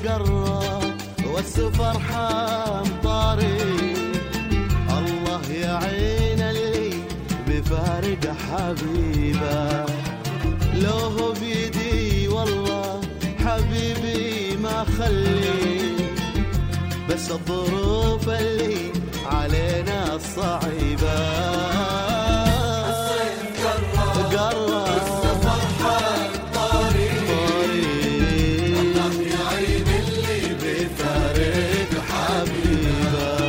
قرب والسفر حام طريق. الله يعين اللي بفارق حبيبه، لو هو بيدي والله حبيبي ما خلي، بس الظروف اللي علينا الصعيبة. الصيف قرب والسفر حام طريق، الله يعين اللي بفارق حبيبه.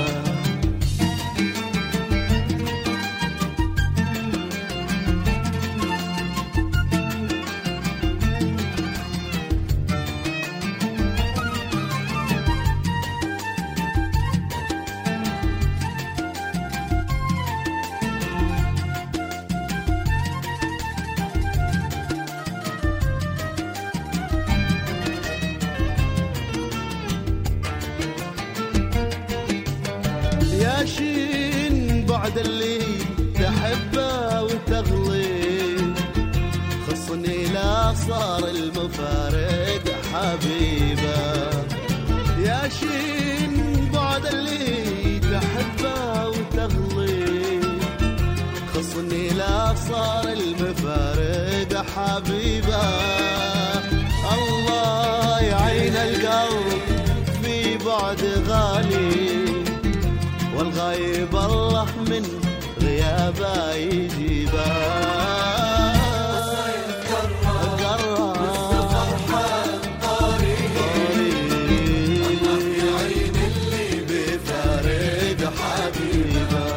يا شين بعد اللي تحبه وتغلي، خصني لا صار المفارق حبيبه. يا شين بعد اللي تحبه وتغلي، خصني لا صار المفارق حبيبه. الله يعين القلب في بعد غالي، والغايب الله من غيابه يجيبه. الصيف قرب والسفر حام طريق، الله يعين اللي بفارق حبيبه.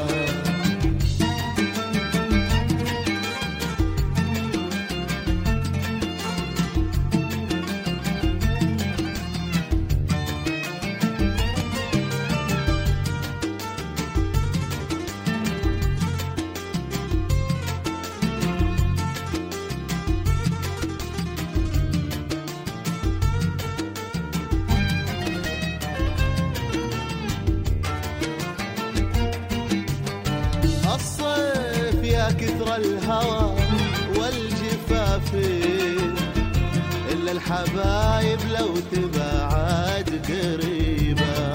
الصيف يا كثر الهوى والجفاف، إلا الحبايب لو تبعد قريبة.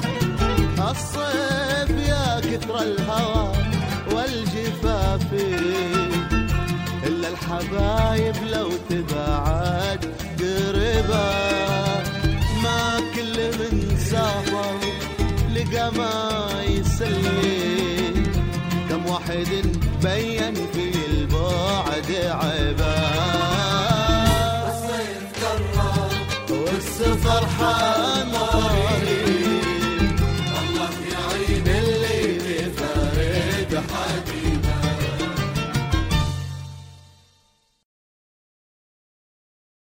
الصيف يا كثر الهوى والجفاف، إلا الحبايب لو تبعد قريبة. ما كل من سافر لقى ما يسلي، كم واحد بين في البعد عيبه. الصيف قرب والسفر حام